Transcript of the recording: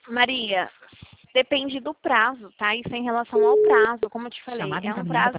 Maria, depende do prazo, tá? Isso é em relação ao prazo, como eu te falei. É um prazo